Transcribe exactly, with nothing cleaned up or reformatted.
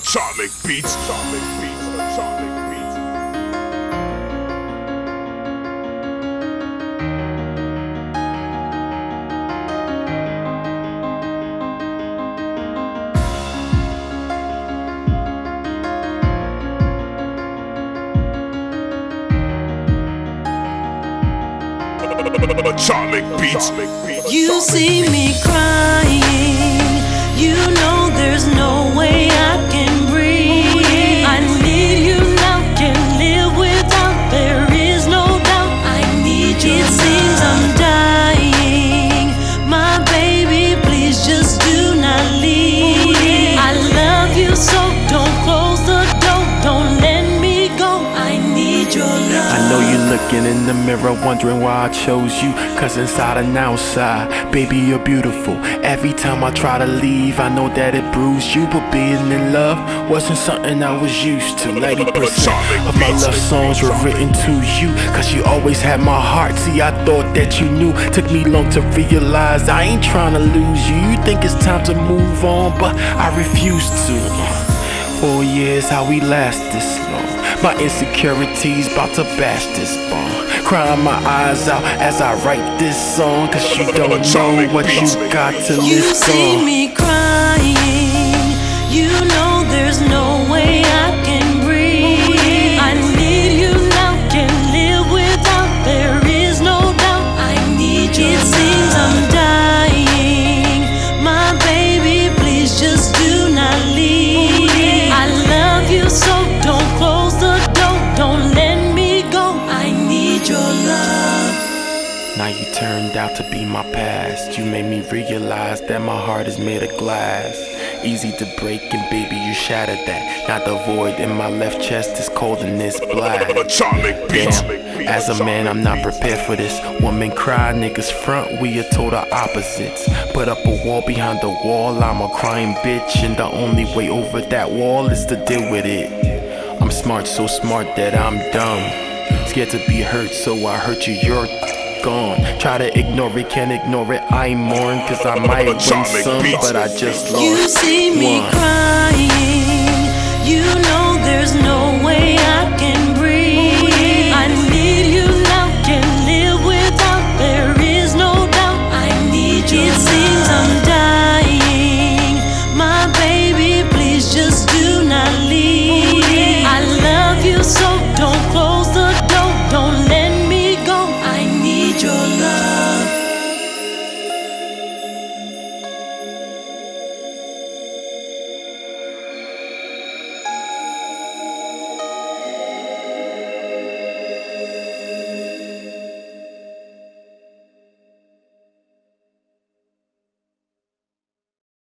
Atomic beats, atomic beats, atomic beats. Atomic beats. You see me crying, you know there's no way I can breathe. I need you now, can't live without, there is no doubt. I need you. It seems I'm dying, my baby, please just do not leave. I love you so, don't close the door, don't let me go. I need your love. I know you're looking in the mirror wondering why I chose you, cause inside and outside, baby, you're beautiful. Every time I try to leave, I know that it bruised you, but being in love wasn't something I was used to. Ninety percent of my love songs were written to you, cause you always had my heart. See, I thought that you knew, took me long to realize I ain't trying to lose you. You think it's time to move on, but I refuse to. Four years, how we last this long? My insecurities bout to bash this bone. Crying my eyes out as I write this song, cause you don't know what you got till You it's see gone. me crying, you know there's no way I can breathe. I need you now, can't live without, there is no doubt. I need you. It seems I'm dying, my baby, please just do not leave. I love you so, don't close the door, don't let me go. I need your love. Now you turned out to be my past. You made me realize that my heart is made of glass, easy to break, and baby, you shattered that. Now the void in my left chest is cold and it's black. Damn, as a man, I'm not prepared for this. Women cry, niggas front, we are total opposites. Put up a wall behind the wall, I'm a crying bitch, and the only way over that wall is to deal with it. I'm smart, so smart that I'm dumb. Scared to be hurt, so I hurt you, you're gone. Try to ignore it, can't ignore it, I mourn, cause I might win some, but I just lost You see me one. crying,